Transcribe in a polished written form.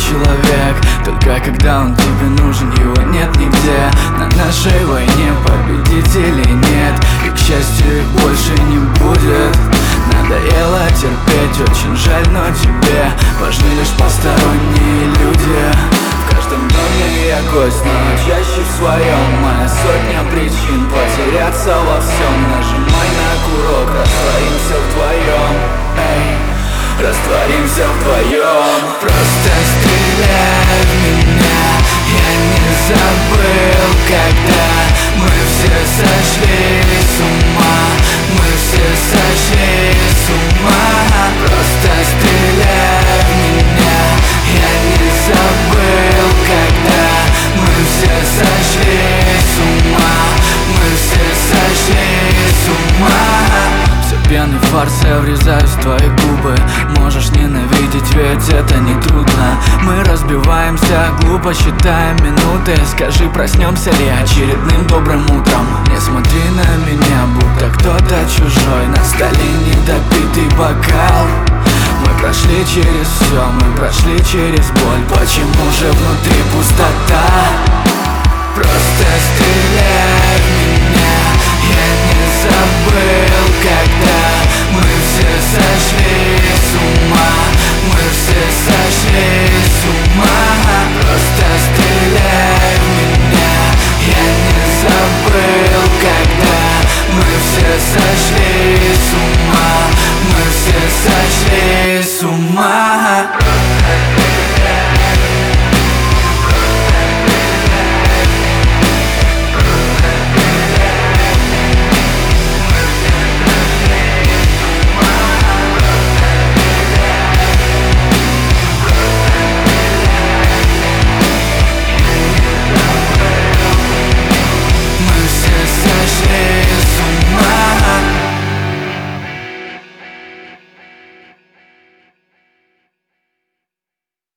человек. Только когда он тебе нужен, его нет нигде. На нашей войне победителей нет, и, к счастью, их больше не будет. Надоело терпеть, очень жаль, но тебе важны лишь посторонние люди. В каждом доме я гость, но чаще в своем. Моя сотня причин потеряться во всем. Нажимай на курок, растворимся вдвоем. Эй, растворимся вдвоем. Просто стреляй в меня. Я не забыл, когда мы все сошли с ума. Мы все сошли с ума. Просто стреляй в меня. Я не забыл, когда мы все сошли с ума. Мы все сошли с ума. Все пьяный фарс, я врезаюсь в твои губы. Можешь ненавидеть, ведь это не трудно. Мы разбиваемся, глупо считаем минуты. Скажи, проснемся ли очередным добрым утром? Не смотри на меня, будто кто-то чужой. На столе недопитый бокал. Мы прошли через все, мы прошли через боль. Почему же внутри пустота? Просто стреляй в меня. Я не забыл, когда мы все сошли с ума.